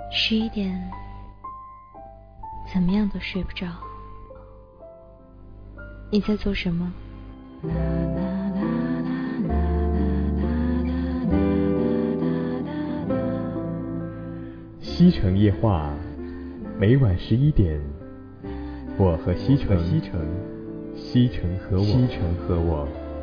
11点，怎么样都睡不着。你在做什么？ 西城夜话，每晚11点，我和西城，西城和我。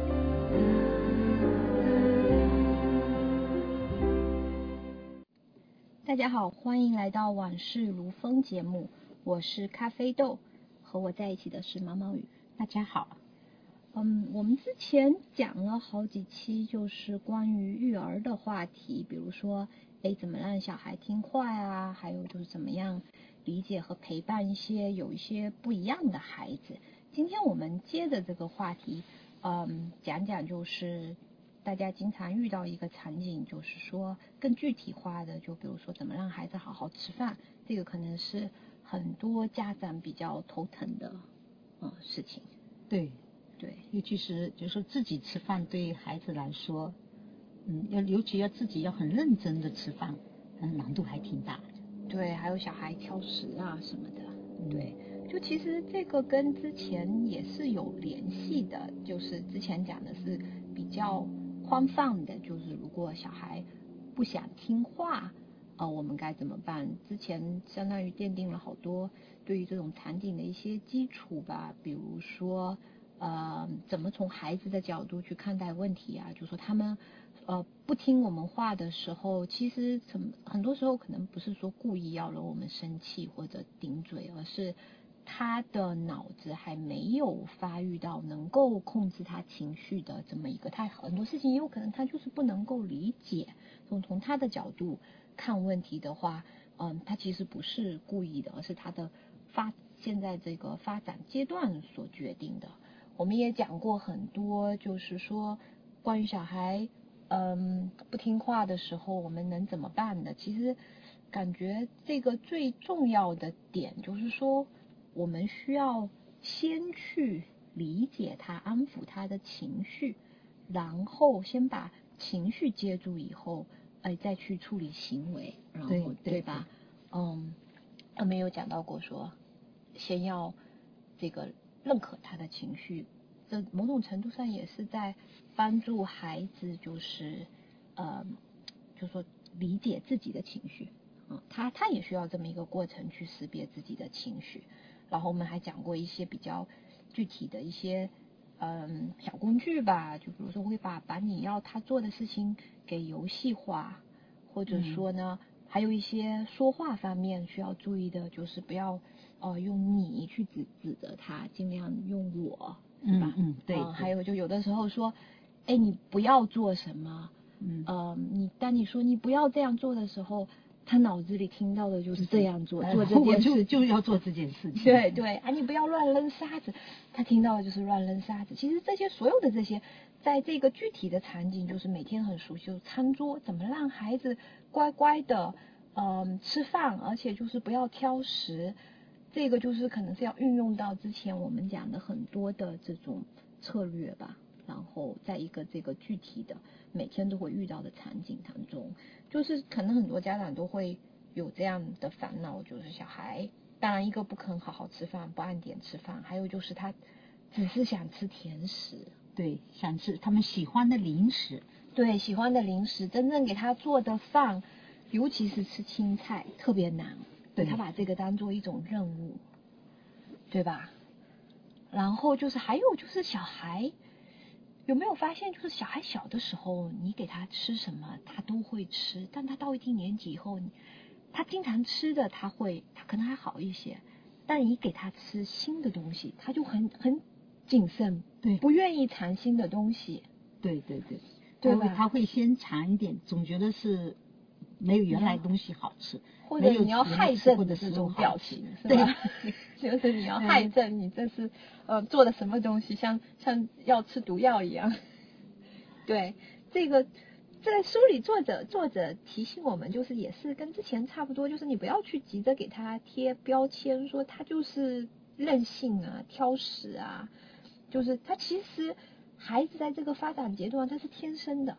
大家好，欢迎来到往事如风节目，我是咖啡豆，和我在一起的是毛毛雨。 大家好。 我们之前讲了好几期，就是关于育儿的话题，比如说，怎么让小孩听话啊，还有就是怎么样理解和陪伴有一些不一样的孩子。今天我们接着这个话题，讲讲就是大家经常遇到一个场景，就是说更具体化的，就比如说怎么让孩子好好吃饭，这个可能是很多家长比较头疼的事情。 对，尤其是就是说自己吃饭对孩子来说，尤其要自己要很认真的吃饭，难度还挺大的。 对，还有小孩挑食啊什么的。对，就其实这个跟之前也是有联系的，就是之前讲的是比较宽泛的，就是如果小孩不想听话，我们该怎么办？之前相当于奠定了好多对于这种场景的一些基础吧，比如说怎么从孩子的角度去看待问题啊，就说他们不听我们话的时候，其实很多时候可能不是说故意要惹我们生气或者顶嘴，而是他的脑子还没有发育到能够控制他情绪的这么一个，他很多事情也有可能他就是不能够理解。从他的角度看问题的话，他其实不是故意的，而是他的现在这个发展阶段所决定的。我们也讲过很多，就是说关于小孩不听话的时候我们能怎么办的。其实感觉这个最重要的点就是说，我们需要先去理解他，安抚他的情绪，然后先把情绪接住以后，再去处理行为，然后对吧？我们有讲到过说，先要这个认可他的情绪，这某种程度上也是在帮助孩子，就是就说理解自己的情绪，他也需要这么一个过程去识别自己的情绪。然后我们还讲过一些比较具体的一些小工具吧，就比如说会把你要他做的事情给游戏化，或者说呢，还有一些说话方面需要注意的，就是不要用你去指责他，尽量用我，是吧？ 对。 还有就有的时候说，你不要做什么，当你说你不要这样做的时候，他脑子里听到的就是这样做这件事， 就要做这件事情。 对，你不要乱扔沙子，他听到的就是乱扔沙子。其实所有的这些，在这个具体的场景，就是每天很熟悉，就是餐桌怎么让孩子乖乖的吃饭，而且就是不要挑食。这个就是可能是要运用到之前我们讲的很多的这种策略吧，然后在一个这个具体的每天都会遇到的场景当中，就是可能很多家长都会有这样的烦恼，就是小孩当然一个不肯好好吃饭，不按点吃饭，还有就是他只是想吃甜食， 对，想吃他们喜欢的零食， 对，喜欢的零食，真正给他做的饭，尤其是吃青菜特别难，对，他把这个当做一种任务，对吧？然后就是还有就是小孩有没有发现，就是小孩小的时候你给他吃什么他都会吃，但他到一定年纪以后，他经常吃的他可能还好一些，但你给他吃新的东西他就很谨慎， 对， 不愿意尝新的东西， 对吧？ 他会先尝一点，总觉得是没有原来东西好吃， 或者你要害朕的这种表情，是吧？就是你要害朕，你这是做的什么东西，像要吃毒药一样。对，这个在书里作者提醒我们，就是也是跟之前差不多，就是你不要去急着给他贴标签，说他就是任性啊、挑食啊，就是他其实孩子在这个发展阶段他是天生的，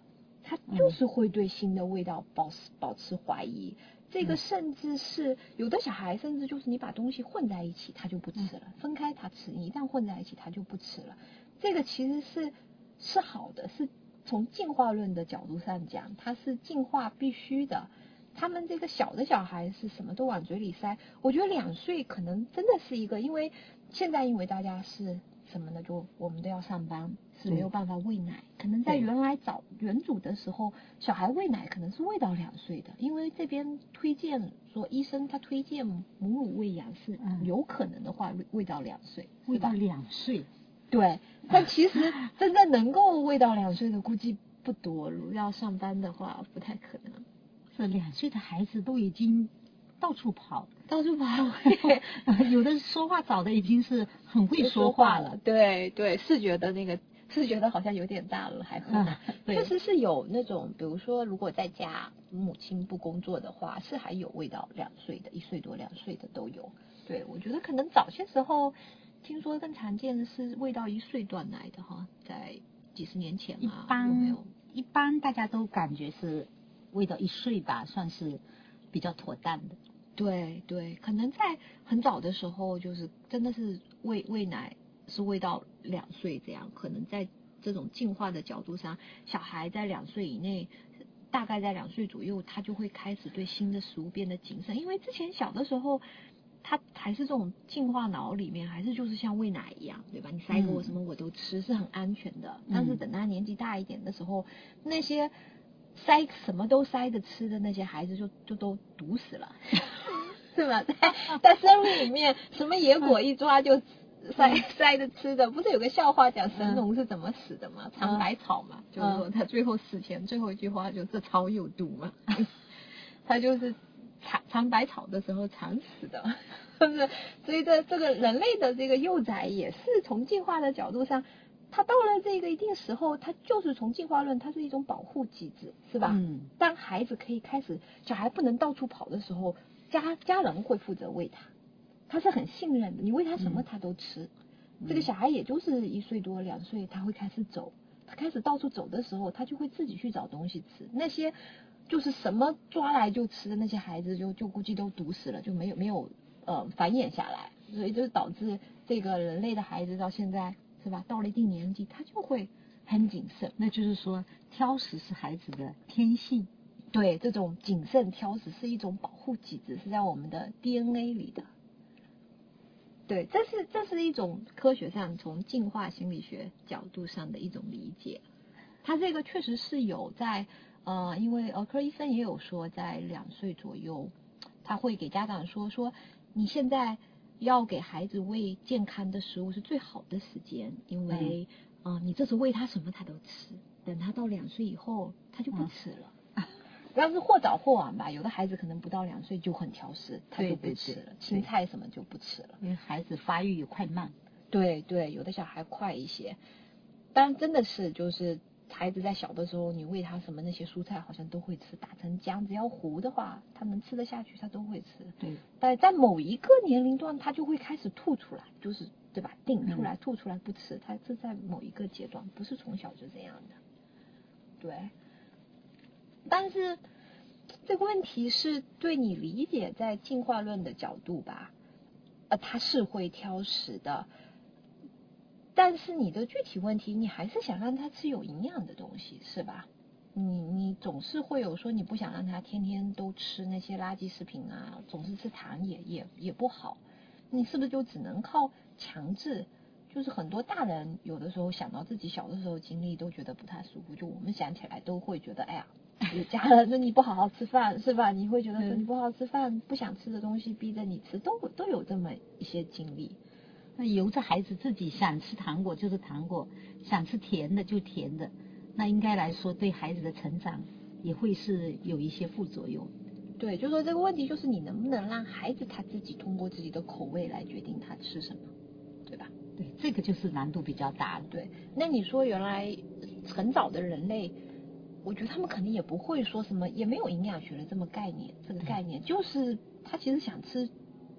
他就是会对新的味道保持怀疑。这个甚至是有的小孩，甚至就是你把东西混在一起，他就不吃了；分开他吃，你一旦混在一起，他就不吃了。这个其实是好的，是从进化论的角度上讲，它是进化必须的。他们这个小的小孩是什么都往嘴里塞，我觉得2岁可能真的是一个，因为现在因为大家是什么呢？就我们都要上班，是没有办法喂奶。可能在原来早原祖的时候，小孩喂奶可能是喂到2岁的，因为这边推荐说医生他推荐母乳喂养是有可能的话喂到2岁， 喂到2岁。 对，但其实真正能够喂到2岁的估计不多，如要上班的话不太可能。 是2岁的孩子都已经到处跑，有的说话早的已经是很会说话了。 对对，是觉得好像有点大了还很难。确实是有那种，比如说如果在家母亲不工作的话，是还有喂到2岁的，1岁多2岁的都有。对，我觉得可能早些时候听说更常见的是喂到1岁断奶的哈，在几十年前啊， 一般大家都感觉是喂到1岁吧，算是比较妥当的。 对对，可能在很早的时候，就是真的是喂奶是喂到2岁这样，可能在这种进化的角度上，小孩在2岁以内，大概在2岁左右，他就会开始对新的食物变得谨慎，因为之前小的时候，他还是这种进化脑里面，还是就是像喂奶一样，对吧？你塞给我什么我都吃，是很安全的。但是等他年纪大一点的时候，那些什么都塞着吃的那些孩子就都毒死了。是吧？在生物里面，什么野果一抓就塞着吃的，不是有个笑话讲神农是怎么死的吗？尝百草嘛，就是说他最后死前最后一句话就这草有毒嘛，他就是尝百草的时候尝死的，是不是？所以这个人类的这个幼崽也是从进化的角度上，它到了这个一定时候，它就是从进化论，它是一种保护机制，是吧？当孩子可以开始，小孩不能到处跑的时候。家人会负责喂他是很信任的，你喂他什么他都吃。这个小孩也就是1岁多2岁，他会开始走，他开始到处走的时候，他就会自己去找东西吃。那些就是什么抓来就吃的那些孩子就估计都毒死了，就没有繁衍下来，所以就导致这个人类的孩子到现在是吧，到了一定年纪他就会很谨慎。 那就是说挑食是孩子的天性。 对，这种谨慎挑食是一种保护机制，是在我们的 DNA 里的。对，这是一种科学上从进化心理学角度上的一种理解。它这个确实是有在因为儿科医生也有说，在2岁左右，他会给家长说你现在要给孩子喂健康的食物是最好的时间，因为你这时候喂他什么他都吃，等他到2岁以后他就不吃了。要是或早或晚吧，有的孩子可能不到2岁就很挑食，他就不吃了，青菜什么就不吃了， 因为孩子发育也快慢。 对对，有的小孩快一些，但真的是就是孩子在小的时候，你喂他什么那些蔬菜好像都会吃，打成浆，只要糊的话，他能吃得下去，他都会吃。 对， 但在某一个年龄段，他就会开始吐出来，就是对吧？顶出来、吐出来不吃，他是在某一个阶段，不是从小就这样的。对。但是这个问题是对你理解在进化论的角度吧，他是会挑食的，但是你的具体问题，你还是想让他吃有营养的东西，是吧？你总是会有说你不想让他天天都吃那些垃圾食品啊，总是吃糖也不好，你是不是就只能靠强制？就是很多大人有的时候想到自己小的时候经历都觉得不太舒服，就我们想起来都会觉得哎呀。有家人说你不好好吃饭是吧？你会觉得说你不好好吃饭，不想吃的东西逼着你吃，都有这么一些经历。 那由着孩子自己想吃糖果就是糖果，想吃甜的就甜的，那应该来说对孩子的成长也会是有一些副作用。 对，就说这个问题就是你能不能让孩子他自己通过自己的口味来决定他吃什么，对吧？ 对，这个就是难度比较大的。 对，那你说原来很早的人类。我觉得他们肯定也不会说什么，也没有营养学的这个概念，就是他其实想吃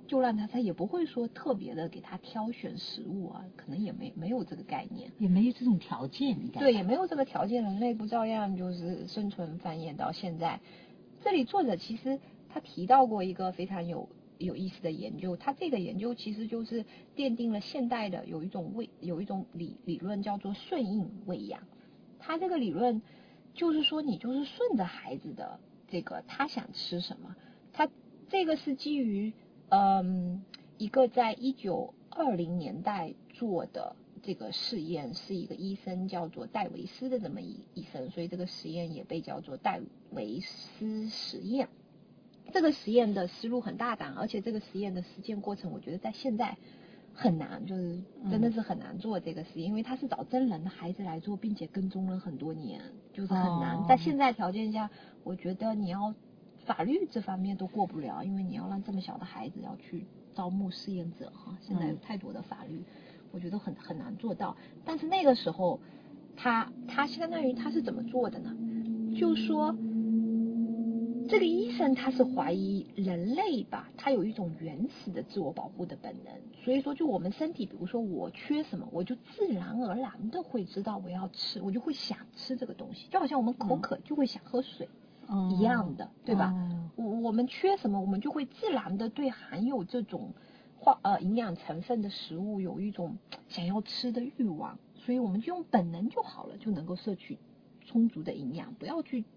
就让他也不会说特别的给他挑选食物啊，可能也没有这个概念， 也没有这种条件， 对，也没有这个条件，人类不照样就是生存繁衍到现在。这里作者其实他提到过一个非常有意思的研究，他这个研究其实就是奠定了现代的有一种理论叫做顺应喂养。他这个理论就是说，你就是顺着孩子的这个他想吃什么，他这个是基于一个在1920年代做的这个试验，是一个医生叫做戴维斯的这么医生，所以这个实验也被叫做戴维斯实验。这个实验的思路很大胆，而且这个实验的实践过程，我觉得在现在很难，就是真的是很难做这个实验，因为他是找真人的孩子来做，并且跟踪了很多年，就是很难。在现在条件下，我觉得你要法律这方面都过不了，因为你要让这么小的孩子要去招募试验者哈，现在有太多的法律，我觉得很难做到。但是那个时候，他相当于他是怎么做的呢？就是说，这个医生他是怀疑人类吧，他有一种原始的自我保护的本能，所以说就我们身体，比如说我缺什么，我就自然而然的会知道我要吃，我就会想吃这个东西，就好像我们口渴就会想喝水一样的，对吧？我们缺什么，我们就会自然的对含有这种营养成分的食物有一种想要吃的欲望，所以我们就用本能就好了，就能够摄取充足的营养，不要去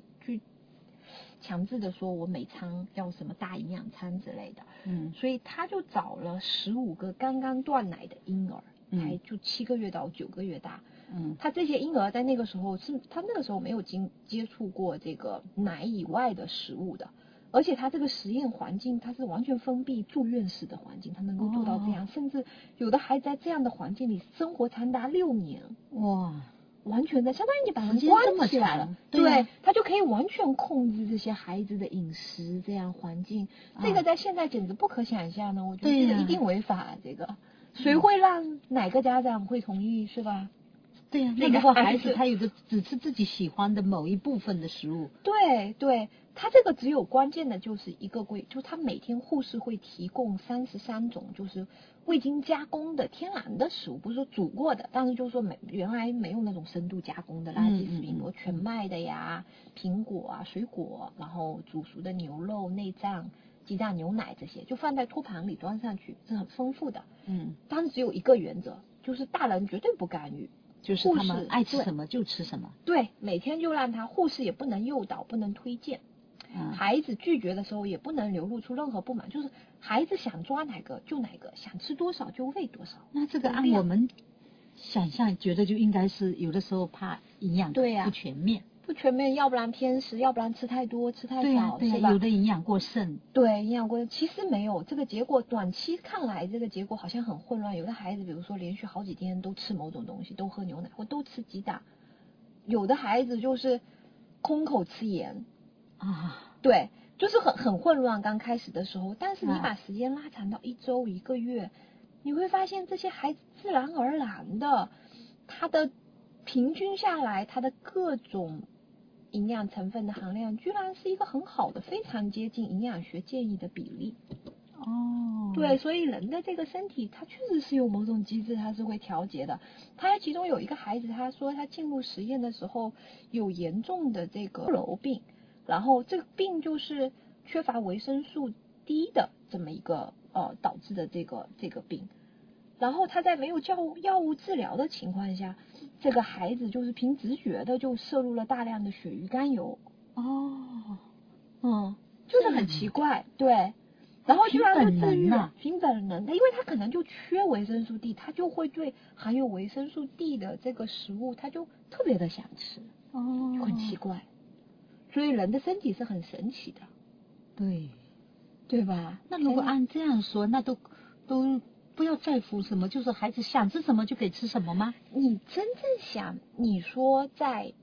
强制的说我每餐要什么大营养餐之类的。所以他就找了15个刚刚断奶的婴儿，才就7个月到9个月大。他这些婴儿在那个时候他那个时候没有接触过这个奶以外的食物的，而且他这个实验环境它是完全封闭住院式的环境，他能够做到这样，甚至有的还在这样的环境里生活长达6年。 哇！ 完全的，相当于你把人关起来了，对，他就可以完全控制这些孩子的饮食，这样环境，这个在现在简直不可想象的，我觉得这个一定违法，这个谁会让哪个家长会同意，是吧？ 对呀，那如果孩子他有的只吃自己喜欢的某一部分的食物， 对，他这个只有关键的就是一个就他每天护士会提供33种就是未经加工的天然的食物，不是说煮过的，但是就是说原来没有那种深度加工的垃圾食品，比如全麦的呀、苹果啊、水果，然后煮熟的牛肉、内脏、鸡蛋、牛奶这些，就放在托盘里端上去，是很丰富的。但是只有一个原则，就是大人绝对不干预。 就是他们爱吃什么就吃什么， 对，每天就让他，护士也不能诱导，不能推荐，孩子拒绝的时候也不能流露出任何不满，就是孩子想抓哪个就哪个，想吃多少就喂多少。 那这个按我们想象，觉得就应该是有的时候怕营养不全面。 不全面，要不然偏食，要不然吃太多吃太少， 是吧？有的营养过剩。 对，营养过剩，其实没有这个结果，短期看来这个结果好像很混乱。有的孩子比如说连续好几天都吃某种东西，都喝牛奶或都吃鸡蛋，有的孩子就是空口吃盐啊， 对，就是很混乱刚开始的时候，但是你把时间拉长到1周1个月，你会发现这些孩子自然而然的他的平均下来他的各种营养成分的含量居然是一个很好的，非常接近营养学建议的比例。对，所以人的这个身体它确实是有某种机制，它是会调节的。他其中有一个孩子，他说他进入实验的时候有严重的这个瘘病，然后这个病就是缺乏维生素 D 的这么一个导致的这个病。然后他在没有药物治疗的情况下，这个孩子就是凭直觉的就摄入了大量的鳕鱼肝油。就是很奇怪，对。然后居然就治愈了，凭本能的，因为他可能就缺维生素 D， 他就会对含有维生素 D 的这个食物，他就特别的想吃，就很奇怪。所以人的身体是很神奇的，对吧？ 那如果按这样说，那都不要在乎什么，就是孩子想吃什么就可以吃什么吗？ 你真正想，你说在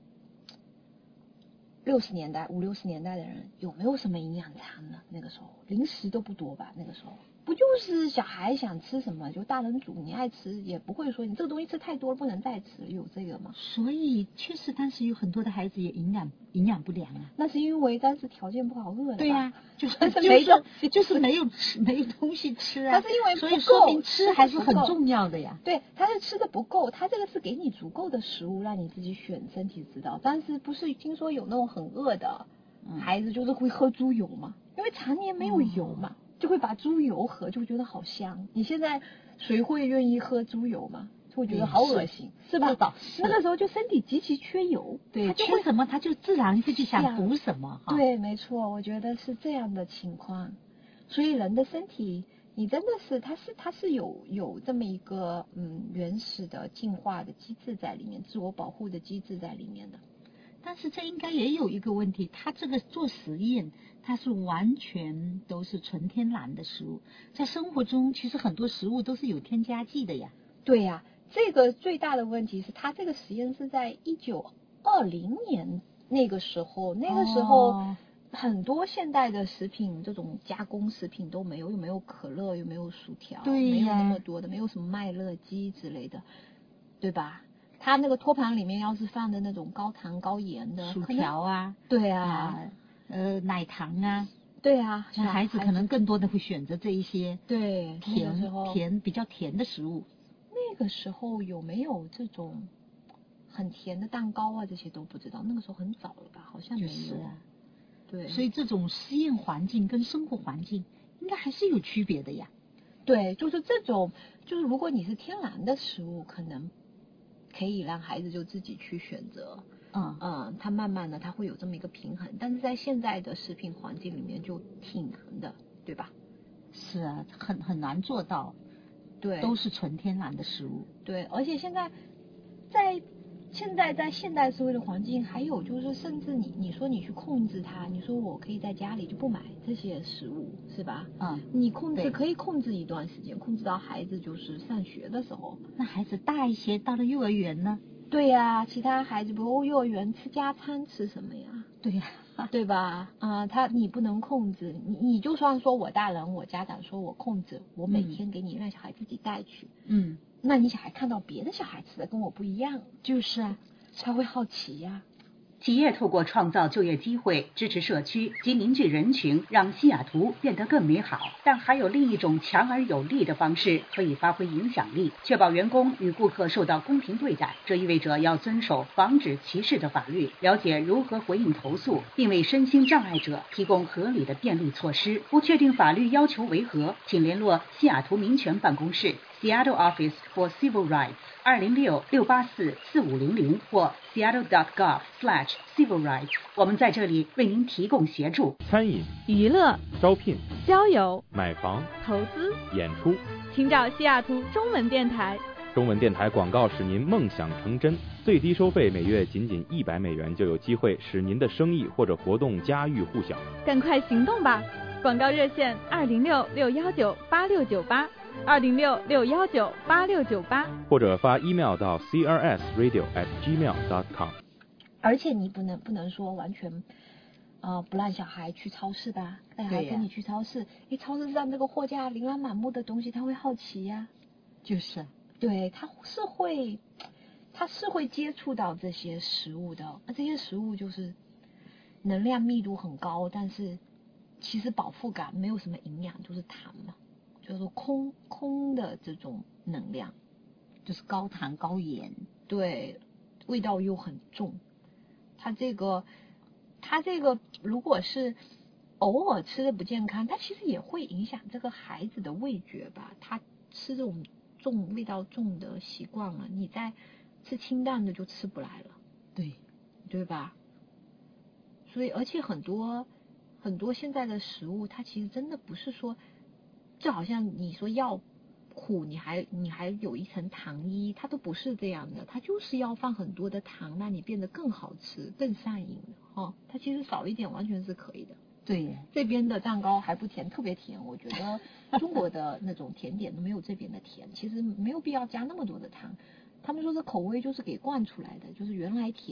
50年代、50、60年代的人有没有什么营养餐呢？那个时候零食都不多吧？那个时候不就是小孩想吃什么就大人煮，你爱吃也不会说你这个东西吃太多了不能再吃，有这个吗？ 所以确实，但是有很多的孩子也营养不良啊。 那是因为当时条件不好饿的。 对呀、就是没有东西吃啊。 他是因为不够， 所以说明吃还是很重要的呀。 对，他是吃的不够，他这个是给你足够的食物让你自己选，身体知道。但是不是听说有那种很饿的孩子就是会喝猪油嘛？因为常年没有油嘛。就会把猪油喝，就会觉得好香。你现在谁会愿意喝猪油吗？就会觉得好恶心，是吧？那个时候就身体极其缺油， 对，缺什么他就自然会去想补什么。 对，没错，我觉得是这样的情况。所以人的身体，你真的是它是有这么一个原始的进化的机制在里面，自我保护的机制在里面的。 但是这应该也有一个问题，他这个做实验，它是完全都是纯天然的食物，在生活中其实很多食物都是有添加剂的呀。 对呀，这个最大的问题是他这个实验是在1920年那个时候，很多现代的食品这种加工食品都没有，又没有可乐，又没有薯条， 对呀， 没有那么多的，没有什么麦乐鸡之类的，对吧？它那个托盘里面要是放的那种高糖高盐的薯条啊， 对啊， 奶糖啊， 对啊， 那孩子可能更多的会选择这一些对比较甜的食物。 那个时候有没有这种很甜的蛋糕啊？这些都不知道，那个时候很早了吧？好像没有。 就是啊， 对， 所以这种实验环境跟生活环境应该还是有区别的呀。 对，就是这种，就是如果你是天然的食物，可能可以让孩子就自己去选择，他慢慢的他会有这么一个平衡，但是在现在的食品环境里面就挺难的，对吧？ 是啊，很难做到， 对， 都是纯天然的食物。 对，而且现在在现代社会的环境，还有就是甚至你说你去控制它，你说我可以在家里就不买这些食物，是吧？你可以控制一段时间，控制到孩子就是上学的时候。 那孩子大一些，到了幼儿园呢？ 对呀，其他孩子不过幼儿园吃加餐吃什么呀？ 对呀， 对吧？你不能控制，你就算说我大人我家长说我控制，我每天给你让小孩自己带去，那你小孩看到别的小孩吃的跟我不一样， 就是啊， 他会好奇呀。 企业透过创造就业机会、支持社区及凝聚人群，让西雅图变得更美好。但还有另一种强而有力的方式可以发挥影响力，确保员工与顾客受到公平对待。这意味着要遵守防止歧视的法律，了解如何回应投诉，并为身心障碍者提供合理的便利措施。不确定法律要求为何，请联络西雅图民权办公室 Seattle Office for Civil Rights 206-684-4500或 seattle.gov/civil rights。我们在这里为您提供协助。 餐饮、 娱乐、 招聘、 交友、 买房、 投资、 演出， 请找西雅图中文电台。 中文电台广告使您梦想成真，最低收费每月仅$100就有机会使您的生意或者活动家喻户晓。 赶快行动吧！广告热线206-619-8698，206-619-8698， 或者发 email 到 crsradio@gmail.com。 而且你不能说完全不让小孩去超市的，带孩子跟你去超市，超市上这个货架琳琅满目的东西，他会好奇呀。 就是对，他是会接触到这些食物的，这些食物就是能量密度很高，但是其实饱腹感没有什么营养，就是糖嘛，就是空的这种能量， 就是高糖高盐， 对，味道又很重。它这个如果是偶尔吃的不健康，它其实也会影响这个孩子的味觉吧。他吃这种味道重的习惯了，你再吃清淡的就吃不来了，对吧？所以而且很多现在的食物，它其实真的不是说，就好像你说要苦，你还有一层糖衣，它都不是这样的，它就是要放很多的糖，让你变得更好吃、更上瘾的它其实少一点完全是可以的。 对， 这边的蛋糕还不甜，特别甜，我觉得中国的那种甜点都没有这边的甜，其实没有必要加那么多的糖。他们说这口味就是给惯出来的，就是原来甜，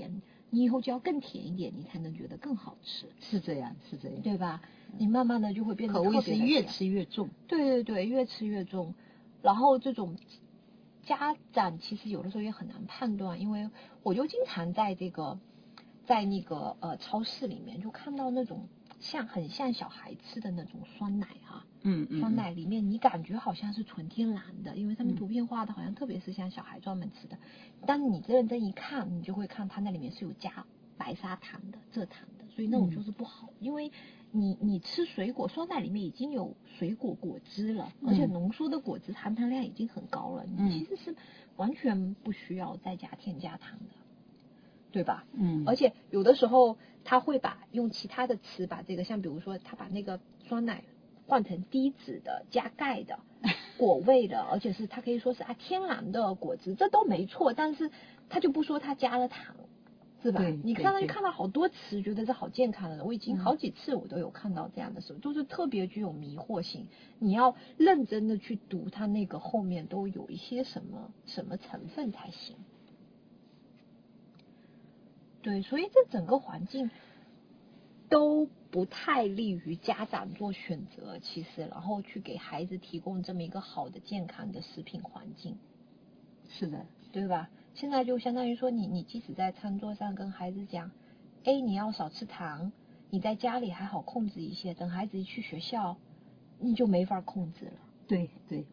你以后就要更甜一点，你才能觉得更好吃。 是这样，是这样， 对吧？你慢慢的就会变得口味是越甜吃越重。 对对对，越吃越重。然后这种家长其实有的时候也很难判断，因为我就经常在那个超市里面就看到那种很像小孩吃的那种酸奶哈，酸奶里面你感觉好像是纯天然的，因为他们图片画的好像特别是像小孩专门吃的，但你认真一看，你就会看它那里面是有加白砂糖的、蔗糖的，所以那种就是不好，因为你吃水果，酸奶里面已经有水果果汁了，而且浓缩的果汁含糖量已经很高了，你其实是完全不需要再加添加糖的，对吧？而且有的时候他会用其他的词把这个，像比如说他把那个酸奶换成低脂的、加钙的、果味的，而且是他可以说是天然的果汁，这都没错，但是他就不说他加了糖。是吧？你看到好多词，觉得是好健康的，我已经好几次我都有看到这样的时候，就是特别具有迷惑性。你要认真的去读它那个后面都有一些什么成分才行。对，所以这整个环境都不太利于家长做选择，其实，然后去给孩子提供这么一个好的健康的食品环境。 是的， 对吧？现在就相当于说你即使在餐桌上跟孩子讲，你要少吃糖，你在家里还好控制一些，等孩子一去学校，你就没法控制了。 对，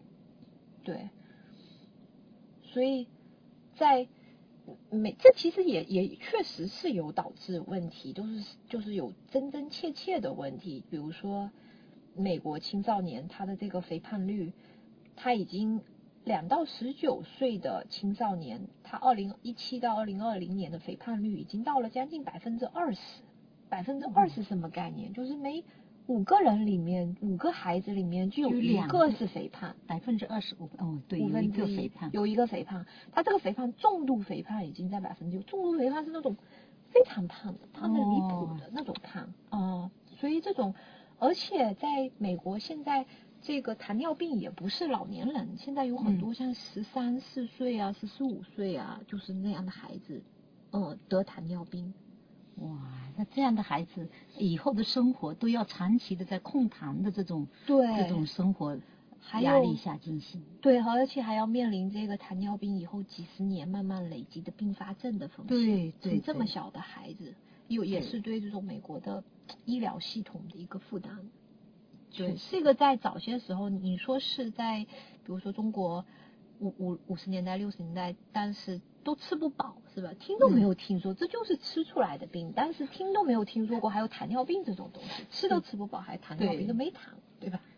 所以这其实也确实是有导致问题，就是有真真切切的问题，比如说美国青少年他的这个肥胖率，他已经2到19岁的青少年，他2017到2020年的肥胖率已经到了将近20%。20%什么概念？就是每5个人里面，5个孩子里面就有1个是肥胖 ，25%。哦，对，有一个肥胖。他这个肥胖，重度肥胖已经在9%。重度肥胖是那种非常胖的，胖的离谱的那种胖所以这种，而且在美国现在。这个糖尿病也不是老年人，现在有很多像13、14岁啊、15岁啊，就是那样的孩子，得糖尿病。 哇，那这样的孩子以后的生活都要长期的在控糖的这种生活压力下进行。 对，而且还要面临这个糖尿病以后几十年慢慢累积的并发症的风险。对，这么小的孩子，也是对这种美国的医疗系统的一个负担。对，这个在早些时候，你说是在，比如说中国50年代、60年代，但是都吃不饱，是吧？听都没有听说，这就是吃出来的病，但是听都没有听说过还有糖尿病这种东西，吃都吃不饱，还糖尿病都没糖，对吧？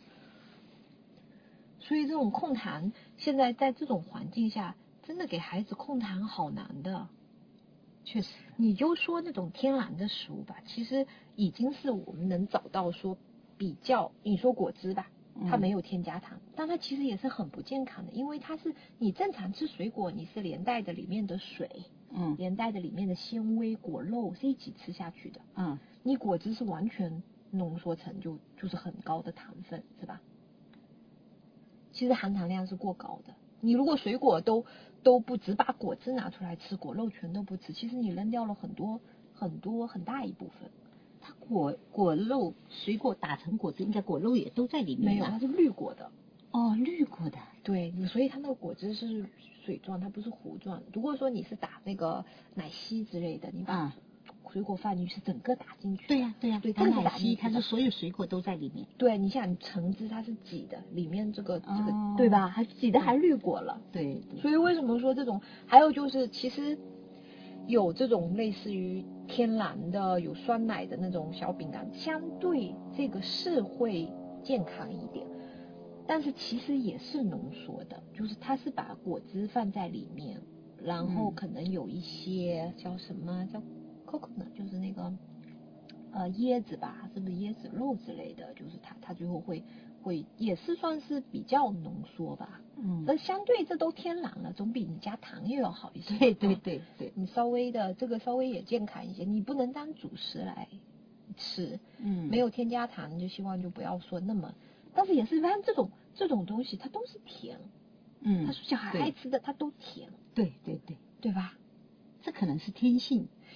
所以这种控糖，现在在这种环境下，真的给孩子控糖好难的。 确实， 你就说那种天然的食物吧，其实已经是我们能找到说比较，你说果汁吧，它没有添加糖，但它其实也是很不健康的，因为它是你正常吃水果，你是连带的里面的水，连带的里面的纤维果肉是一起吃下去的，你果汁是完全浓缩成就是很高的糖分，是吧？其实含糖量是过高的。你如果水果都不只把果汁拿出来吃，果肉全都不吃，其实你扔掉了很大一部分。 它果肉水果打成果汁，应该果肉也都在里面。 没有，它是滤过的。 哦，滤过的。 对，所以它那个果汁是水状，它不是糊状。如果说你是打那个奶昔之类的，你把水果放进去是整个打进去。 对呀， 它是奶昔，它是所有水果都在里面。 对，你想橙汁它是挤的，里面这个对吧？还挤的还滤过了。 对。 所以为什么说这种？还有就是其实有这种类似于天然的有酸奶的那种小饼干，相对这个是会健康一点，但是其实也是浓缩的，就是它是把果汁放在里面，然后可能有一些叫什么叫 coconut， 就是那个椰子吧，是不是椰子肉之类的，就是它最后会也是算是比较浓缩吧。但相对这都天然了，总比你加糖又要好一些。 对， 你稍微也健康一些，你不能当主食来吃。没有添加糖，就希望就不要说那么，但是也是反正这种东西它都是甜。他说小孩爱吃的它都甜。 对， 对吧？ 这可能是天性。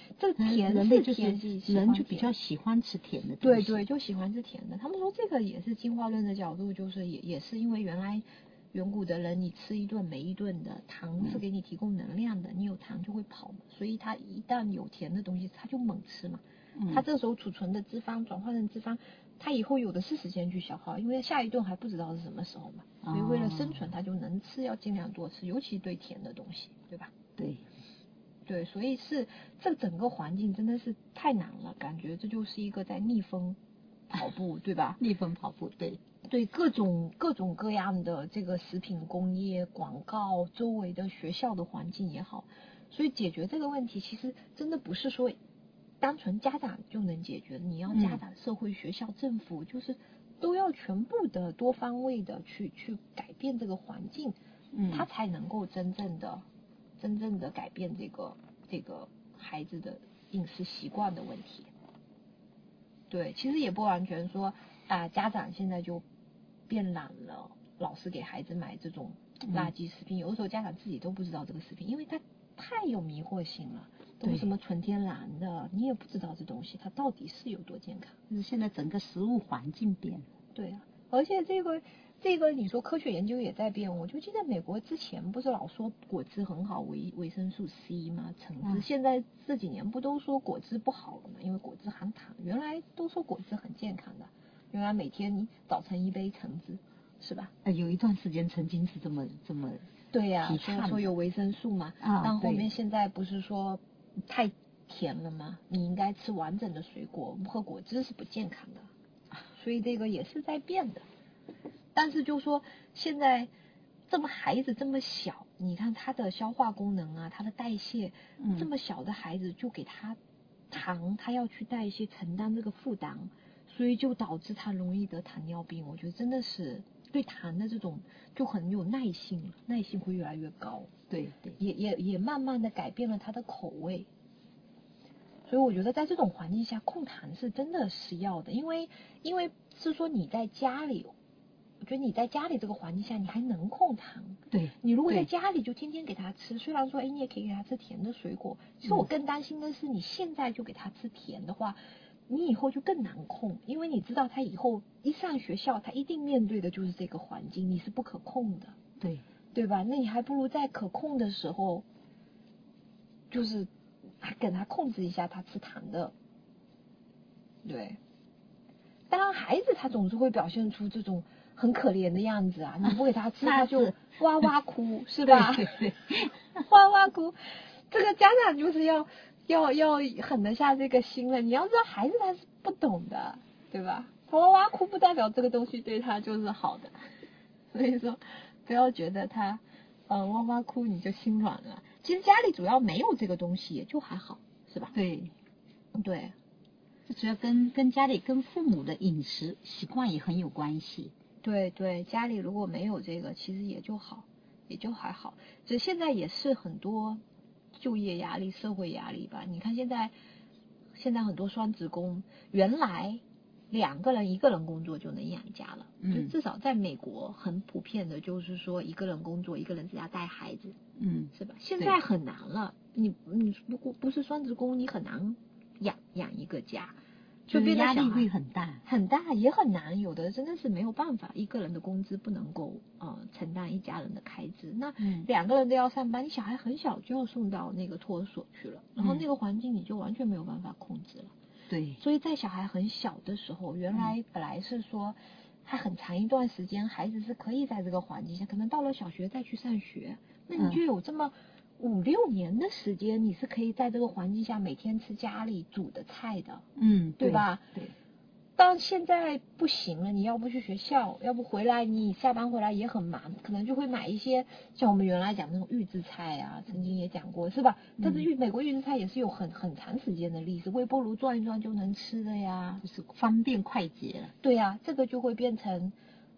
这甜是甜， 人就比较喜欢吃甜的东对西。 对，就喜欢吃甜的。他们说这个也是进化论的角度，就是也是因为远古的人，你吃一顿没一顿的，糖是给你提供能量的，你有糖就会跑嘛，所以他一旦有甜的东西，他就猛吃嘛。他这时候储存的脂肪转换成脂肪，他以后有的是时间去消耗，因为下一顿还不知道是什么时候嘛，所以为了生存，他就能吃，要尽量多吃，尤其对甜的东西，对吧？对，所以是这整个环境真的是太难了，感觉这就是一个在逆风跑步，对吧？ 逆风跑步， 对，各种各样的这个食品工业广告，周围的学校的环境也好，所以解决这个问题，其实真的不是说单纯家长就能解决，你要家长、社会、学校、政府，就是都要全部的多方位的去改变这个环境，它才能够真正的改变这个孩子的饮食习惯的问题。对，其实也不完全说家长现在就变懒了，老是给孩子买这种垃圾食品，有的时候家长自己都不知道这个食品，因为它太有迷惑性了，都是什么纯天然的，你也不知道这东西它到底是有多健康。 就是现在整个食物环境变了。 对啊，而且这个你说科学研究也在变，我就记得美国之前不是老说果汁很好，维生素 C 吗？橙汁，现在这几年不都说果汁不好了吗？因为果汁含糖，原来都说果汁很健康的，原来每天你早晨一杯橙汁，是吧？ 有一段时间曾经是这么对呀，说有维生素嘛，但后面现在不是说太甜了吗？你应该吃完整的水果，喝果汁是不健康的，所以这个也是在变的。但是就说现在孩子这么小，你看他的消化功能啊，他的代谢，这么小的孩子就给他糖，他要去代谢承担这个负担，所以就导致他容易得糖尿病。我觉得真的是对糖的这种就很有耐性会越来越高。 对， 也慢慢的改变了他的口味。所以我觉得在这种环境下控糖是真的是要的，因为是说你在家里，我觉得你在家里这个环境下你还能控糖。 对， 你如果在家里就天天给他吃，虽然说你也可以给他吃甜的水果，其实我更担心的是你现在就给他吃甜的话，你以后就更难控，因为你知道他以后一上学校他一定面对的就是这个环境，你是不可控的。对吧？那你还不如在可控的时候就是给他控制一下他吃糖的。对，当然孩子他总是会表现出这种很可怜的样子啊，你不给他吃他就哇哇哭，是吧？ 对哇哇哭，这个家长就是要狠得下这个心了。你要知道孩子他是不懂的，对吧？他哇哇哭不代表这个东西对他就是好的，所以说不要觉得他哇哇哭你就心软了。其实家里主要没有这个东西也就还好，是吧？ 对， 这主要跟家里跟父母的饮食习惯也很有关系。 对，家里如果没有这个，其实也就好，也就还好。这现在也是很多就业压力、社会压力吧。你看现在很多双职工，原来2个人1个人工作就能养家了，就至少在美国很普遍的，就是说1个人工作，1个人在家带孩子，是吧？现在很难了，你如果不是双职工，你很难养一个家。就变得压力会很大， 也很难。有的真的是没有办法，1个人的工资不能够承担一家人的开支。那2个人都要上班，你小孩很小就要送到那个托儿所去了，然后那个环境你就完全没有办法控制了。 对， 所以在小孩很小的时候，原来本来是说还很长一段时间，孩子是可以在这个环境下，可能到了小学再去上学，那你就有这么5、6年的时间，你是可以在这个环境下每天吃家里煮的菜的，对吧？ 对。 但现在不行了，你要不去学校，要不回来，你下班回来也很忙，可能就会买一些像我们原来讲那种预制菜啊，曾经也讲过，是吧？但是美国预制菜也是有很长时间的历史，微波炉转一转就能吃的呀， 就是方便快捷了。 对呀，这个就会变成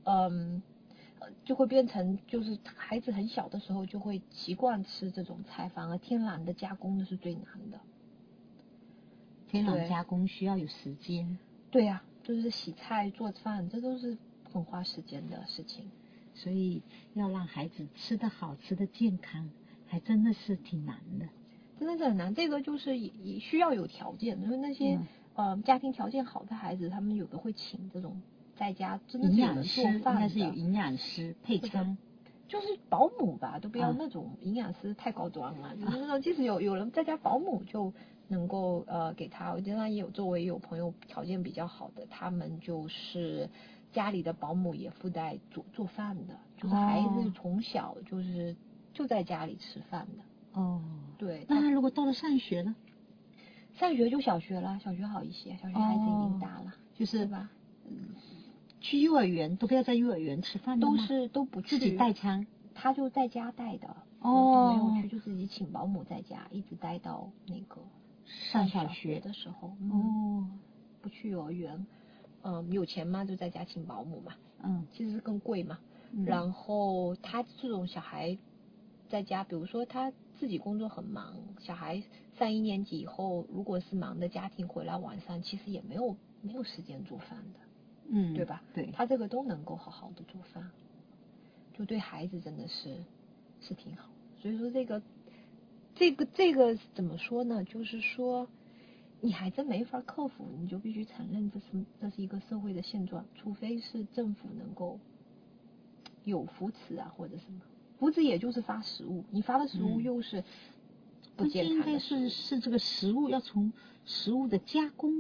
就是孩子很小的时候就会习惯吃这种菜，反而天然的加工的是最难的。 天然加工需要有时间。 对呀，就是洗菜做饭，这都是很花时间的事情。 所以要让孩子吃得好、吃得健康，还真的是挺难的。 真的是很难。这个就是也需要有条件，因为那些家庭条件好的孩子，他们有的会请这种在家真的是有人做饭的， 应该是有营养师配餐。 就是保姆吧，都不要那种营养师太高端了，就是那种即使有人在家保姆就能够给他，我觉得也有周围有朋友条件比较好的，他们就是家里的保姆也附带做饭的，就是孩子从小就在家里吃饭的。 哦， 对。 那他如果到了上学呢？ 上学就小学了，小学好一些，小学孩子已经大了， 就是吧？ 去幼儿园都不要在幼儿园吃饭的吗？ 都不去， 自己带餐， 他就在家带的，就没有去，就自己请保姆在家，一直待到那个上小学的时候。不去幼儿园，有钱嘛就在家请保姆嘛，其实是更贵嘛。然后他这种小孩在家，比如说他自己工作很忙，小孩上1年级以后，如果是忙的家庭回来晚上，其实也没有时间做饭的。对吧？ 对， 他这个都能够好好的做饭，就对孩子真的是挺好。所以说这个怎么说呢？就是说你还真没法克服，你就必须承认这是一个社会的现状，除非是政府能够有扶持啊或者什么扶持，也就是发食物，你发的食物又是不健康的， 应该是这个食物要从食物的加工。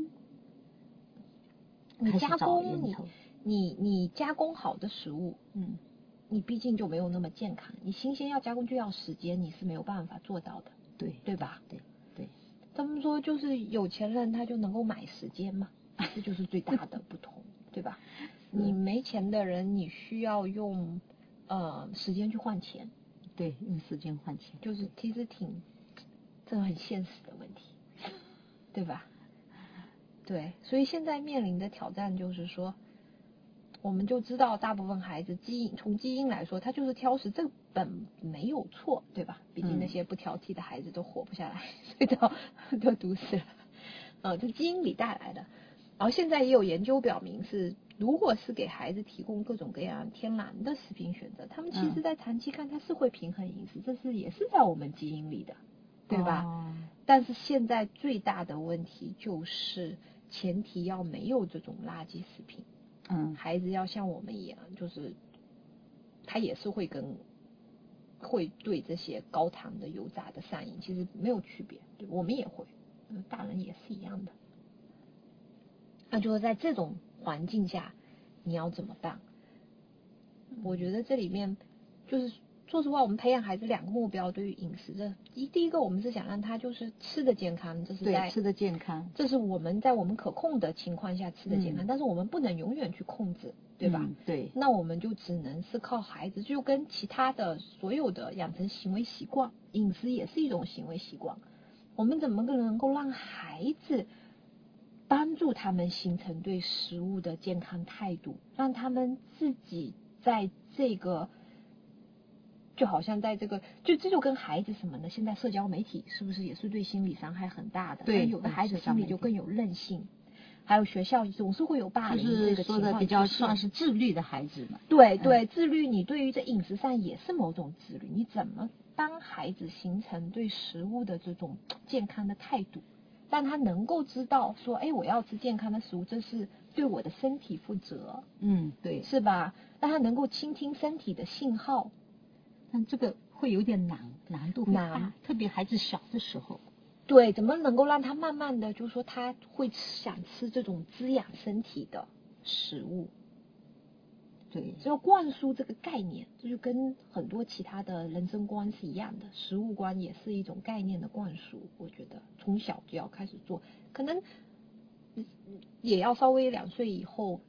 你加工你加工好的食物，你毕竟就没有那么健康。你新鲜要加工就要时间，你是没有办法做到的，对吧？ 对。 他们说就是有钱人他就能够买时间嘛，这就是最大的不同，对吧？你没钱的人，你需要用时间去换钱， 对，用时间换钱， 就是其实这个很现实的问题，对吧？对，所以现在面临的挑战就是说，我们就知道大部分孩子从基因来说，他就是挑食，这本没有错，对吧？毕竟那些不挑剔的孩子都活不下来，所以都毒死了。这基因里带来的。然后现在也有研究表明如果是给孩子提供各种各样天然的食品选择，他们其实在长期看他是会平衡饮食，这也是在我们基因里的，对吧？但是现在最大的问题就是前提要没有这种垃圾食品，孩子要像我们一样，就是他也是会对这些高糖的油炸的上瘾，其实没有区别，对，我们也会，大人也是一样的。那就是在这种环境下，你要怎么办？我觉得这里面就是说实话，我们培养孩子2个目标，对于饮食的，第一个我们是想让他就是吃的健康，这是在吃的健康， 这是我们在我们可控的情况下吃的健康，但是我们不能永远去控制，对吧？ 对。 那我们就只能是靠孩子，就跟其他的所有的养成行为习惯，饮食也是一种行为习惯。我们怎么能够让孩子帮助他们形成对食物的健康态度，让他们自己在这个。就好像在这就跟孩子什么呢？现在社交媒体是不是也是对心理伤害很大的？ 对， 有的孩子心里就更有韧性，还有学校总是会有霸凌这个情况， 说的比较算是自律的孩子嘛。 对，自律，你对于这饮食上也是某种自律，你怎么帮孩子形成对食物的这种健康的态度，让他能够知道说，哎，我要吃健康的食物，这是对我的身体负责， 对， 是吧？让他能够倾听身体的信号。 但这个会有点难度大，特别孩子小的时候。 对，怎么能够让他慢慢的，就是说他会想吃这种滋养身体的食物？ 对， 只有灌输这个概念，这就跟很多其他的人生观是一样的，食物观也是一种概念的灌输。我觉得从小就要开始做，可能也要稍微2岁以后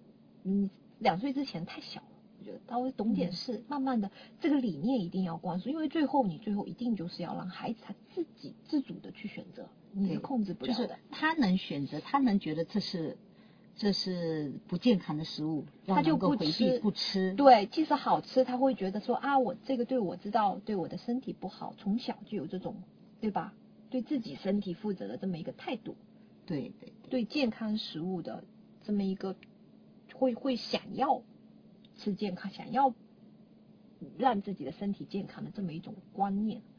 ，2岁之前太小了。稍微懂点事，慢慢的这个理念一定要灌输，因为最后一定就是要让孩子他自己自主的去选择，你是控制不了的。 就是他能选择，他能觉得这是不健康的食物， 他就不吃。 对，即使好吃，他会觉得说啊，我这个我知道对我的身体不好，从小就有这种，对吧？对自己身体负责的这么一个态度。对健康食物的这么一个会想要吃健康，想要让自己的身体健康的这么一种观念，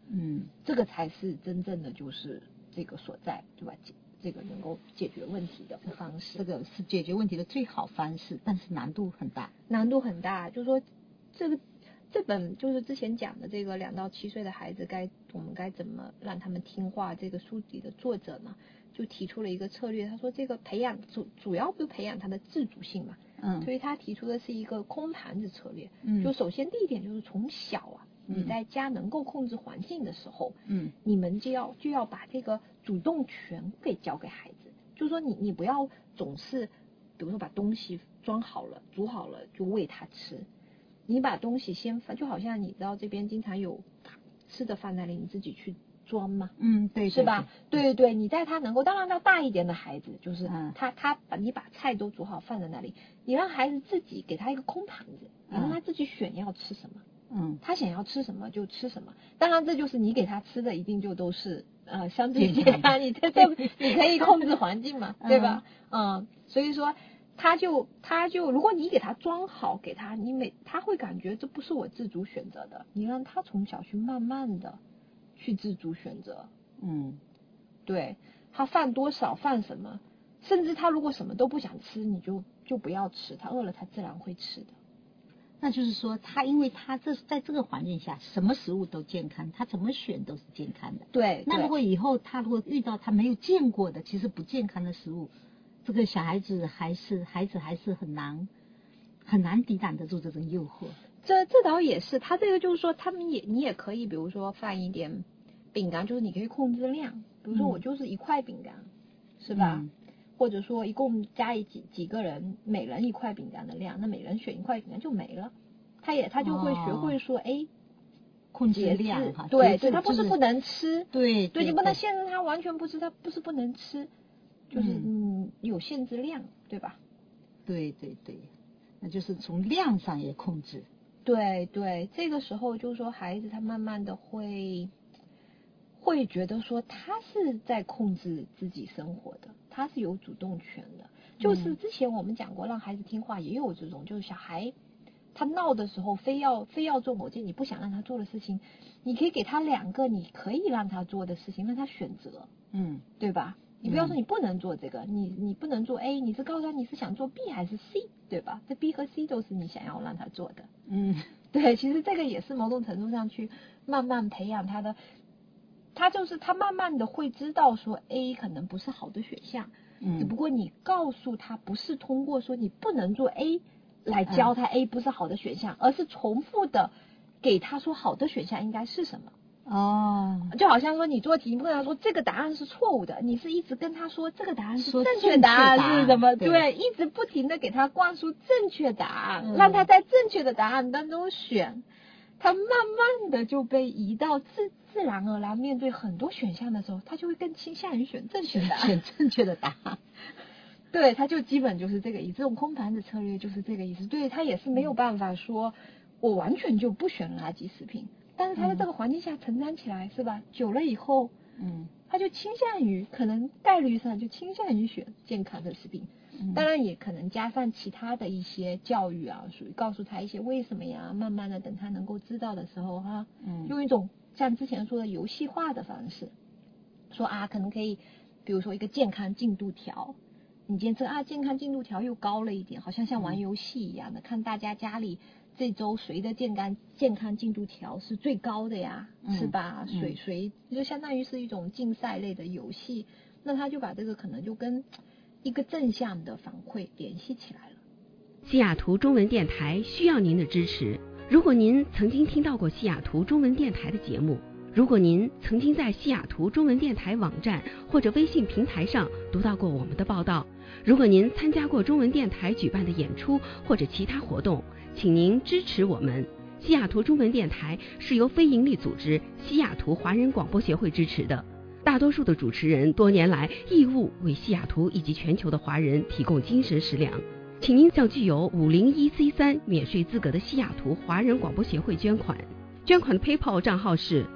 这个才是真正的就是这个所在，对吧？这个能够解决问题的方式， 这个是解决问题的最好方式，但是难度很大。 就是说这本就是之前讲的这个2到7岁的孩子我们该怎么让他们听话，这个书里的作者呢就提出了一个策略，他说这个培养主要不是培养他的自主性嘛，所以他提出的是一个空盘子策略，就首先第一点就是从小啊，你在家能够控制环境的时候，你们就要把这个主动权给交给孩子，就是说你不要总是比如说把东西装好了煮好了就喂他吃，你把东西先放，就好像你知道这边经常有吃的放在那里，你自己去装嘛， 对， 是吧？对，你在他能够，当然他大一点的孩子，就是你把菜都煮好放在那里，你让孩子自己给他一个空盘子，你让他自己选要吃什么。他想要吃什么就吃什么，当然这就是你给他吃的一定就都是相对健康，你可以控制环境嘛，对吧？所以说他就如果你给他装好给他，他会感觉这不是我自主选择的，你让他从小去慢慢的去自主选择，对，他饭多少饭什么，甚至他如果什么都不想吃，你就不要吃，他饿了他自然会吃的。 那就是说因为他在这个环境下什么食物都健康，他怎么选都是健康的。 对， 那如果以后他如果遇到他没有见过的其实不健康的食物，这个小孩子还是很难抵挡得住这种诱惑。 这倒也是，他这个就是说你也可以比如说放一点饼干，就是你可以控制量，比如说我就是1块饼干，是吧？或者说一共加几个人，每人1块饼干的量，那每人选1块饼干就没了。他就会学会说， 控制量哈， 对，他不是不能吃， 对， 你不能限制他完全不吃，他不是不能吃，就是有限制量，对吧？ 对，那就是从量上也控制。 对，这个时候就是说孩子他慢慢的会觉得说他是在控制自己生活的，他是有主动权的。就是之前我们讲过让孩子听话也有这种，就是小孩他闹的时候非要做某件你不想让他做的事情，你可以给他2个你可以让他做的事情，让他选择，对吧？你不要说你不能做这个，你不能做 A， 你是告诉他你是想做 B 还是 C， 对吧？这 B 和 C 都是你想要让他做的。对，其实这个也是某种程度上去慢慢培养他的，他慢慢的会知道说 A 可能不是好的选项，只不过你告诉他不是通过说你不能做 A 来教他 A 不是好的选项，而是重复的给他说好的选项应该是什么。就好像说你做题，你不跟他说这个答案是错误的，你是一直跟他说这个答案是正确答案是什么，对，一直不停的给他灌输正确答案，让他在正确的答案当中选，他慢慢的就被移到自然而然面对很多选项的时候，他就会更倾向于选正确的答案， 选正确的答案。 对，他就基本就是这个意思，这种空盘子策略就是这个意思。对，他也是没有办法说我完全就不选垃圾食品，但是他在这个环境下成长起来，是吧？久了以后，他就倾向于，可能概率上就倾向于选健康的食品。当然也可能加上其他的一些教育啊，属于告诉他一些为什么呀，慢慢的等他能够知道的时候哈，用一种像之前说的游戏化的方式，说可能可以，比如说一个健康进度条。你监测健康进度条又高了一点，好像玩游戏一样的，看大家家里这周谁的健康进度条是最高的呀，是吧？谁就相当于是一种竞赛类的游戏，那他就把这个可能就跟一个正向的反馈联系起来了。 西雅图中文电台需要您的支持。如果您曾经听到过西雅图中文电台的节目，如果您曾经在西雅图中文电台网站或者微信平台上读到过我们的报道，如果您参加过中文电台举办的演出或者其他活动，请您支持我们。西雅图中文电台是由非营利组织西雅图华人广播协会支持的，大多数的主持人多年来义务为西雅图以及全球的华人提供精神食粮，请您向具有501C3免税资格的西雅图华人广播协会捐款。捐款的 PayPal 账号是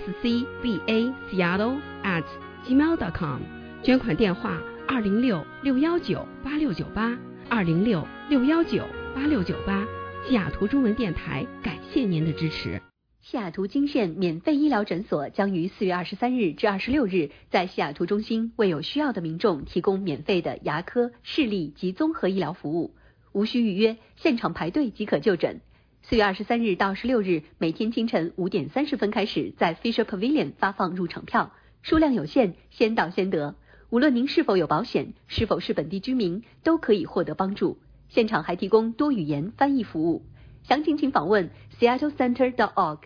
scbaseattle@gmail.com， 捐款电话206-619-8698 206-619-8698。西雅图中文电台感谢您的支持。 西雅图金县免费医疗诊所将于4月23日至26日在西雅图中心为有需要的民众提供免费的牙科、视力及综合医疗服务，无需预约，现场排队即可就诊。4月23日到16日，每天清晨5点30分开始，在 Fisher Pavilion 发放入场票，数量有限，先到先得。无论您是否有保险，是否是本地居民，都可以获得帮助。现场还提供多语言翻译服务。详情请访问 seattlecenter.org。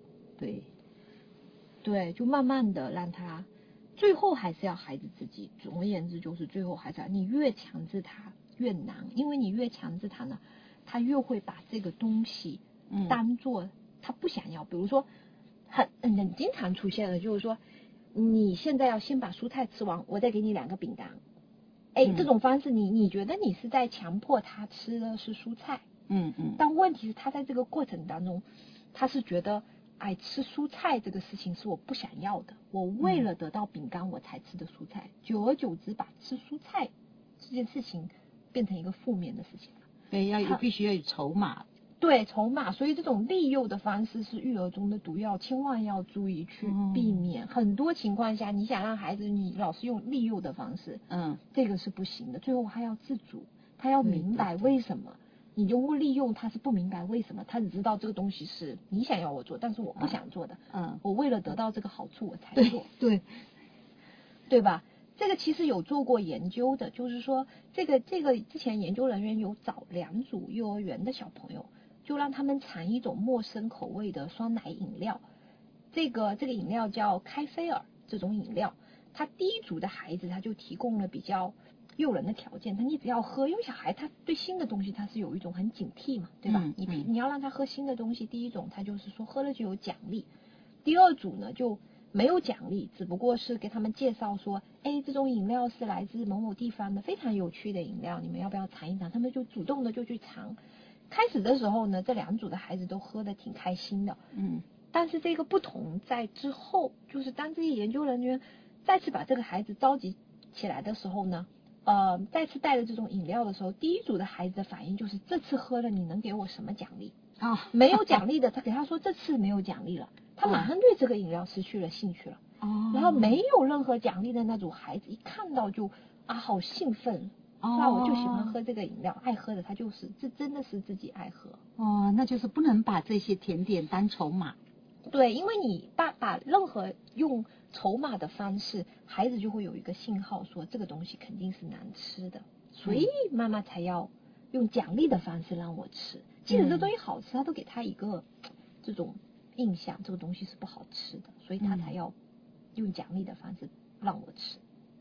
对，就慢慢的让他，最后还是要孩子自己。总而言之，就是最后还是要你越强制他越难，因为你越强制他呢，他越会把这个东西当做他不想要。比如说，很经常出现的就是说，你现在要先把蔬菜吃完，我再给你2个饼干。这种方式你觉得你是在强迫他吃的是蔬菜，但问题是他在这个过程当中，他是觉得吃蔬菜这个事情是我不想要的，我为了得到饼干我才吃的蔬菜，久而久之把吃蔬菜这件事情变成一个负面的事情了。 对，必须要有筹码。 对，筹码，所以这种利诱的方式是育儿中的毒药，千万要注意去避免。很多情况下，你想让孩子你老是用利诱的方式，这个是不行的。最后他要自主，他要明白为什么。你用利用他是不明白为什么，他只知道这个东西是你想要我做，但是我不想做的。我为了得到这个好处我才做。对吧？这个其实有做过研究的，就是说这个之前研究人员有找2组幼儿园的小朋友，就让他们尝一种陌生口味的酸奶饮料。这个饮料叫开菲尔，这种饮料，他第一组的孩子他就提供了比较诱人的条件，你只要喝，因为小孩他对新的东西他是有一种很警惕嘛，对吧？你要让他喝新的东西，第一种他就是说喝了就有奖励，第2组呢就没有奖励，只不过是给他们介绍说，这种饮料是来自某某地方的非常有趣的饮料，你们要不要尝一尝？他们就主动的就去尝。开始的时候呢，这2组的孩子都喝得挺开心的，但是这个不同在之后，就是当这些研究人员再次把这个孩子召集起来的时候呢，再次带了这种饮料的时候，第1组的孩子的反应就是这次喝了你能给我什么奖励？没有奖励的，他给他说这次没有奖励了，他马上对这个饮料失去了兴趣了。然后没有任何奖励的那种孩子一看到就好兴奋，那我就喜欢喝这个饮料，爱喝的他就是这真的是自己爱喝。 那就是不能把这些甜点当筹码。 对，因为你把任何用筹码的方式，孩子就会有一个信号说这个东西肯定是难吃的，所以妈妈才要用奖励的方式让我吃。即使这东西好吃，他都给他一个这种印象，这个东西是不好吃的，所以他才要用奖励的方式让我吃。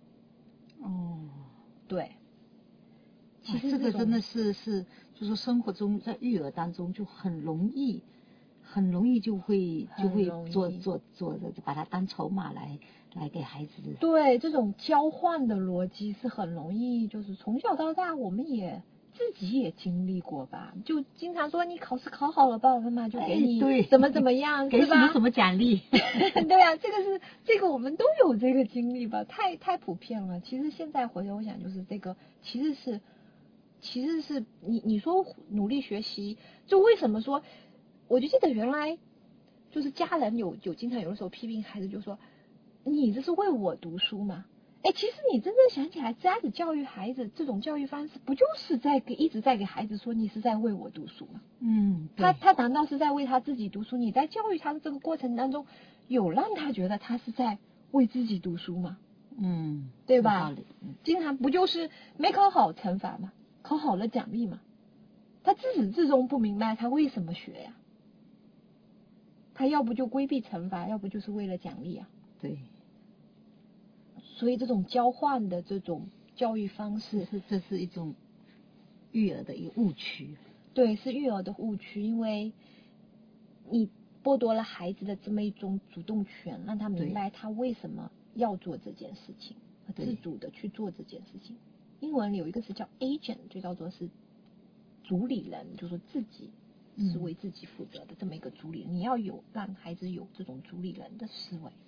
对。 其实这个真的是就是说生活中在育儿当中就很容易就会做的，就把它当筹码来给孩子。 对，这种交换的逻辑是很容易，就是从小到大我们也自己也经历过吧，就经常说你考试考好了，爸爸妈妈就给你怎么样， 给什么奖励。 对啊，这个我们都有这个经历吧，太普遍了。其实现在回头想，就是这个其实是你说努力学习，就为什么说，我就记得原来就是家人有经常有的时候批评孩子，就说你这是为我读书吗？其实你真正想起来，这样子教育孩子这种教育方式，不就是一直在给孩子说你是在为我读书吗？他难道是在为他自己读书？你在教育他的这个过程当中，有让他觉得他是在为自己读书吗？对吧？经常不就是没考好惩罚吗？考好了奖励嘛？他自始至终不明白他为什么学呀？他要不就规避惩罚，要不就是为了奖励啊。 对。 所以这种交换的这种教育方式， 这是一种育儿的一个误区。 对，是育儿的误区，因为你剥夺了孩子的这么一种主动权，让他明白他为什么要做这件事情，自主的去做这件事情。英文里有一个词叫 agent， 就叫做是主理人，就是说自己是为自己负责的这么一个主理人。你要让孩子有这种主理人的思维。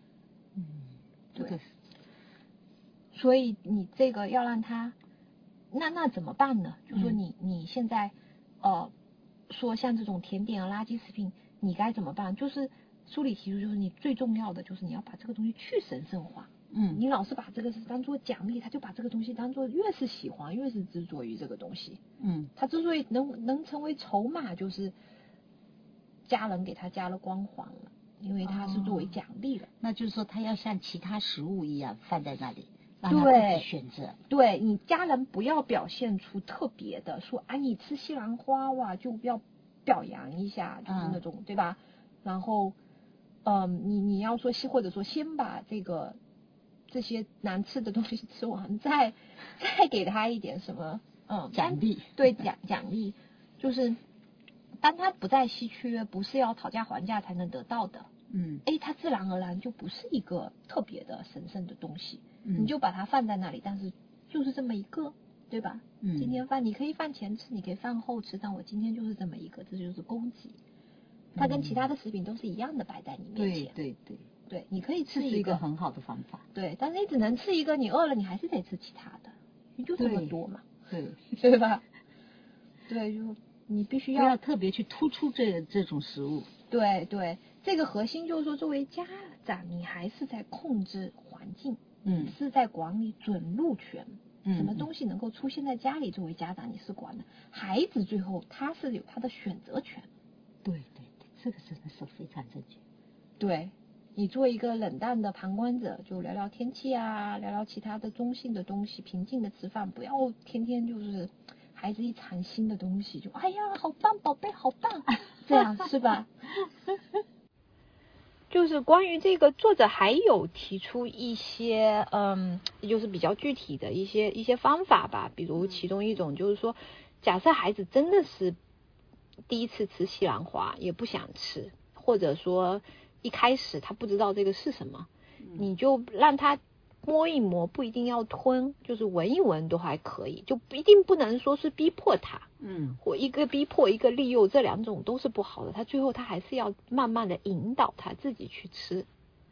对。所以你这个要让他，那怎么办呢？就说你现在说像这种甜点啊、垃圾食品， 你该怎么办？就是书里提出，就是你最重要的就是你要把这个东西去神圣化。你老是把这个是当做奖励，他就把这个东西当做越是喜欢越是执着于这个东西。他之所以能成为筹码，就是家人给他加了光环了，因为他是作为奖励了。 那就是说他要像其他食物一样放在那里，让他自己选择。 对，你家人不要表现出特别的，说你吃西兰花哇就要表扬一下，就是那种对吧？然后你要说或者说先把这些难吃的东西吃完，再给他一点什么奖励。 对，奖励就是当他不再稀缺，不是要讨价还价才能得到的。它自然而然就不是一个特别的神圣的东西。你就把它放在那里，但是就是这么一个，对吧？今天你可以饭前吃，你可以饭后吃，但我今天就是这么一个，这就是供给。它跟其他的食品都是一样的摆在你面前。对，你可以吃一个很好的方法。 对，但是你只能吃一个，你饿了你还是得吃其他的，你就这么多嘛。 对吧？对，就你必须不要特别去突出这种食物。 对，这个核心就是说，作为家长，你还是在控制环境，是在管理准入权。什么东西能够出现在家里，作为家长你是管的，孩子最后他是有他的选择权。 对，这个真的是非常正确。 对，你做一个冷淡的旁观者，就聊聊天气啊，聊聊其他的中性的东西，平静的吃饭，不要天天就是孩子一尝新的东西就哎呀好棒，宝贝好棒，这样是吧？ 就是关于这个，作者还有提出一些就是比较具体的一些方法吧，比如其中一种就是说，假设孩子真的是第一次吃西兰花也不想吃，或者说一开始他不知道这个是什么，你就让他摸一摸，不一定要吞，就是闻一闻都还可以，就一定不能说是逼迫他，或一个逼迫一个利诱，这两种都是不好的，他最后他还是要慢慢的引导他自己去吃。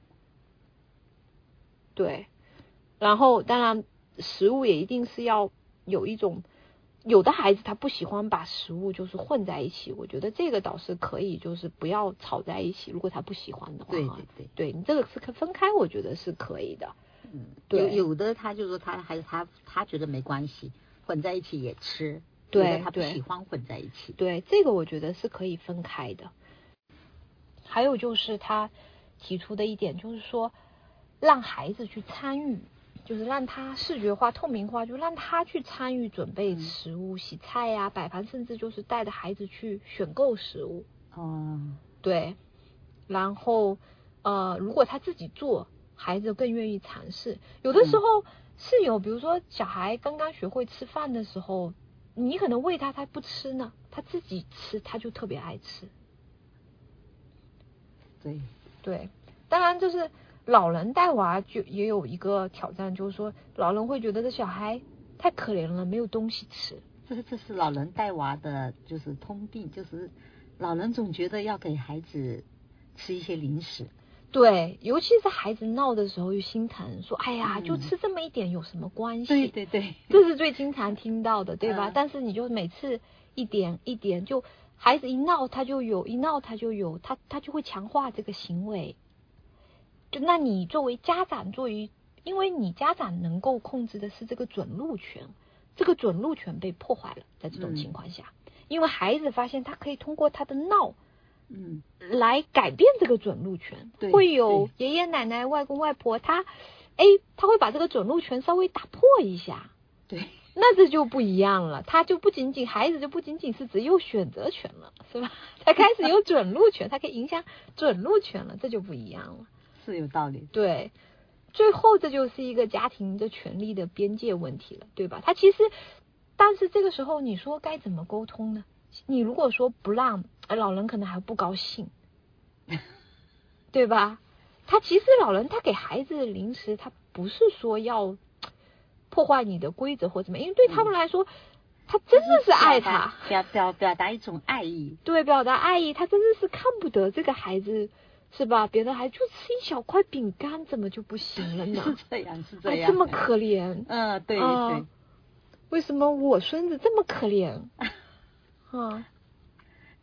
对，然后当然食物也一定是要有一种，有的孩子他不喜欢把食物就是混在一起，我觉得这个倒是可以，就是不要炒在一起，如果他不喜欢的话，对你这个是分开，我觉得是可以的。对， 有的他就说他觉得没关系，混在一起也吃， 对， 他不喜欢混在一起。 对，这个我觉得是可以分开的。还有就是他提出的一点就是说，让孩子去参与，就是让他视觉化、透明化，就让他去参与准备食物、洗菜呀、摆盘，甚至就是带着孩子去选购食物。对，然后如果他自己做，孩子更愿意尝试。有的时候是有，比如说小孩刚刚学会吃饭的时候，你可能喂他不吃呢，他自己吃他就特别爱吃。对，当然就是老人带娃就也有一个挑战，就是说老人会觉得这小孩太可怜了，没有东西吃。 这是老人带娃的就是通病，就是老人总觉得要给孩子吃一些零食。 对，尤其是孩子闹的时候又心疼，说哎呀就吃这么一点有什么关系。 对， 这是最经常听到的，对吧？但是你就每次一点一点，就孩子一闹他就有，一闹他就有，他就会强化这个行为。就那你作为家长，因为你家长能够控制的是这个准入权，这个准入权被破坏了，在这种情况下，因为孩子发现他可以通过他的闹来改变这个准入权，会有爷爷奶奶、外公外婆，他会把这个准入权稍微打破一下， 对， 那这就不一样了，孩子就不仅仅是只有选择权了，是吧？他开始有准入权，他可以影响准入权了，这就不一样了， 是有道理。 对，最后这就是一个家庭的权利的边界问题了，对吧？他其实，但是这个时候你说该怎么沟通呢？你如果说不让，老人可能还不高兴，对吧？他其实老人他给孩子零食，他不是说要破坏你的规则或怎么样，因为对他们来说，他真的是爱他， 表达一种爱意。 对，表达爱意，他真的是看不得这个孩子，是吧？别的孩子就吃一小块饼干，怎么就不行了呢？ 是这样， 这么可怜。 对。 为什么我孙子这么可怜？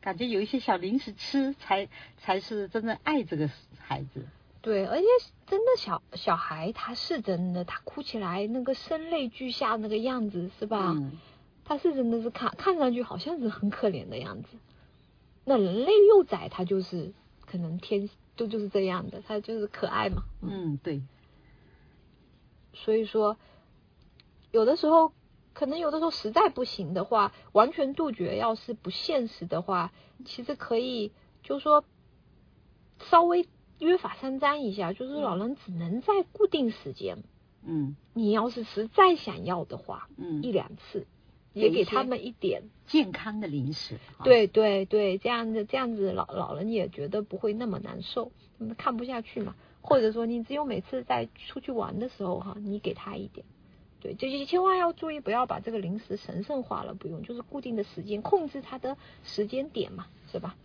感觉有一些小零食吃才是真正爱这个孩子。 对，而且真的小孩他是真的，他哭起来那个声泪俱下那个样子是吧？他是真的是看上去好像是很可怜的样子。那人类幼崽他就是可能就是这样的，他就是可爱嘛。 对。 所以说，有的时候实在不行的话，完全杜绝要是不现实的话，其实可以就是说稍微约法三章一下，就是老人只能在固定时间，你要是实在想要的话，1-2次也给他们一点健康的零食。 对对对，这样子老人也觉得不会那么难受，看不下去嘛。或者说你只有每次在出去玩的时候你给他一点。对，就千万要注意，不要把这个零食神圣化了，不用，就是固定的时间，控制它的时间点嘛，是吧？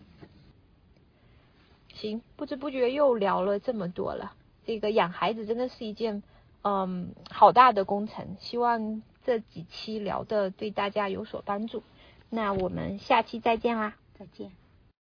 行，不知不觉又聊了这么多了。这个养孩子真的是一件好大的工程，希望这几期聊的对大家有所帮助。那我们下期再见啦！ 再见。